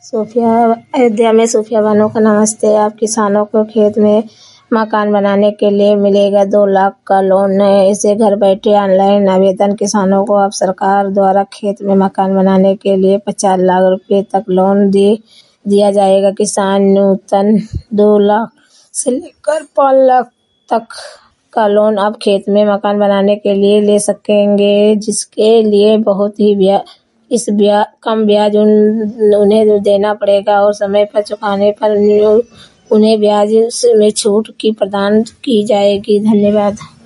अयोध्या में सूफिया बानो का नमस्ते। आप किसानों को खेत में मकान बनाने के लिए मिलेगा 2 लाख का लोन। इसे घर बैठे ऑनलाइन आवेदन। किसानों को अब सरकार द्वारा खेत में मकान बनाने के लिए 50 लाख रुपए तक लोन दिया जाएगा। किसान न्यूनतम 2 लाख से लेकर 5 लाख तक का लोन अब खेत में मकान बनाने के लिए ले सकेंगे, जिसके लिए बहुत ही कम ब्याज उन्हें देना पड़ेगा और समय पर चुकाने पर उन्हें ब्याज में छूट की प्रदान की जाएगी। धन्यवाद।